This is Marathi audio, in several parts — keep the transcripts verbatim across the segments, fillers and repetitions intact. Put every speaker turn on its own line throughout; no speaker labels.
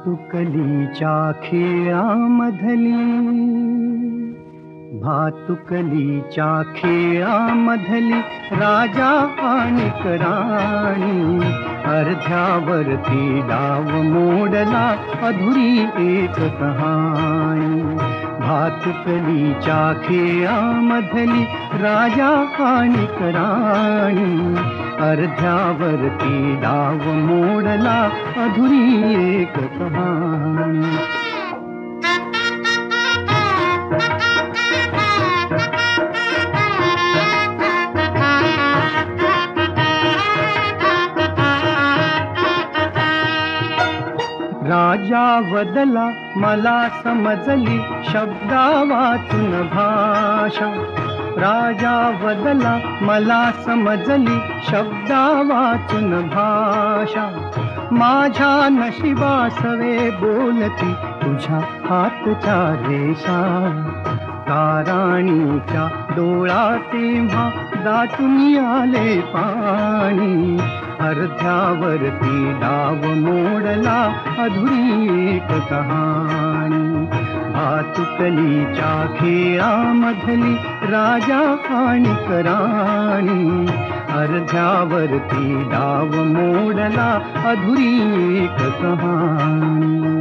भातुकलीच्या खेळामधली भातुकलीच्या खेळामधली राजा आणि राणी अर्ध्यावरती डाव मोडला अधुरी एक कहाणी. भातुकलीच्या खेळामधली राजा आणि राणी अर्ध्यावरती डाव मोडला अधुरी एक कहाणी. राजा वदला मला समजली शब्दा वाचून भाषा. राजा वदला मला समजली शब्दा वाचून भाषा. माझ्या नशिबासवे बोलती तुझ्या हातच्या रेषा. ताराणीच्या डोळा तेव्हा दाटून आले पाणी अर्ध्यावरती डाव मोडला अधुरी एक कहाणी. भातुकलीच्या खेळामधली राजा आणि राणी अर्ध्यावरती डाव मोडला अधुरी एक कहाणी.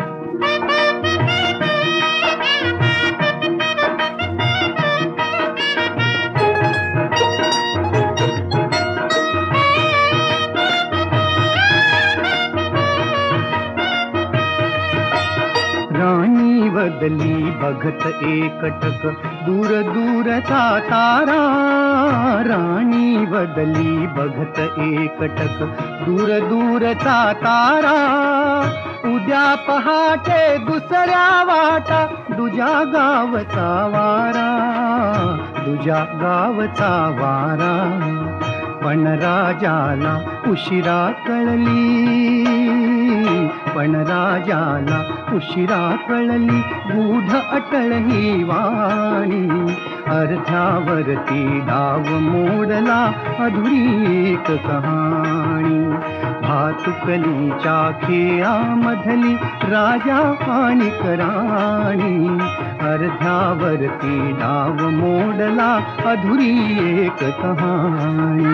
राणी बदली बघत एकटक दूर दूरचा तारा. राणी बदली बघत एकटक दूर दूरचा तारा. उद्या पहाटे दुसऱ्या वाटा दुजा गावचा वारा दुजा गावचा वारा. पण राजाला उशिरा कळली पण राजाला उशिरा कळली गूढ अटळ ही वाणी. अर्ध्यावरती डाव मोडला अधुरी एक कहाणी. भातुकलीच्या खेळामधली राजा आणि राणी अर्ध्यावरती डाव मोडला अधुरी एक कहाणी.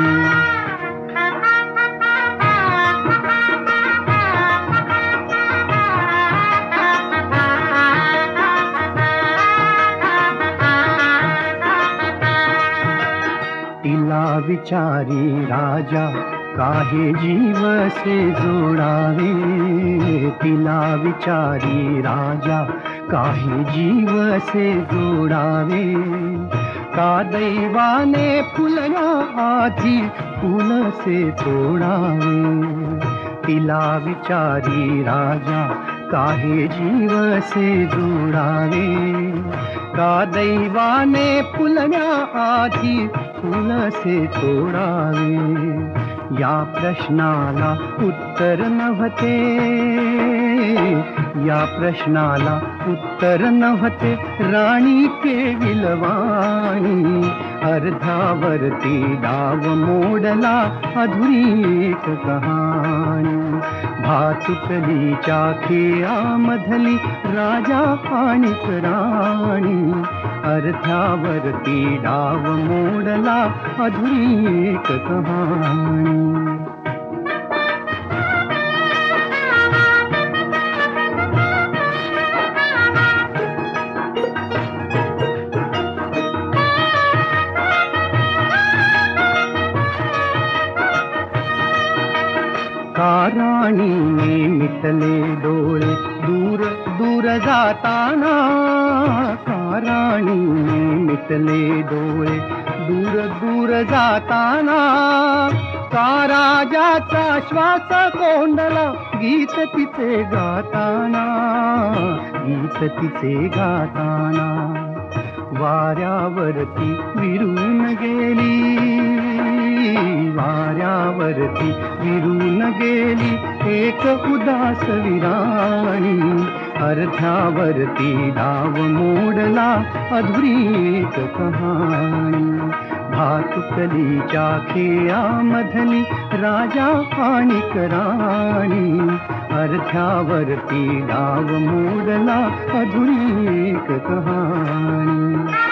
तिला विचारी राजा काहे जीव से जोडावे. तिला विचारी राजा काहे जीव से जोडावे. का दैवाने फुलना आधी फूल से तोडावे. तिला विचारी राजा काहे जीव से जोडावे. का दैवाने फुलना आधी फूल से तोडावे. या प्रश्नाला उत्तर नव्हते या प्रश्नाला उत्तर नव्हते राणी केविलवाणी. अर्ध्यावरती डाव मोडला अधुरी एक कहाणी. भातुकलीच्या खेळामधली राजा आणि राणी अर्ध्यावरती डाव मोडला अधुरी एक कहाणी. का राणीने मिटले डोळे दूर दूर जाताना. का राणीने मिटले डोळे दूर दूर जाताना. का राजाचा श्वास कोंडला गीत तिचे गाताना गीत तिचे गाताना. वाऱ्यावरती विरून गेली वाऱ्यावरती विरून गेली एक उदास विराणी. अर्ध्यावरती डाव मोडला अधुरी एक कहाणी. भातुकलीच्या खेळामधली राजा आणि राणी, अर्ध्यावरती डाव मोडला अधुरी एक कहाणी.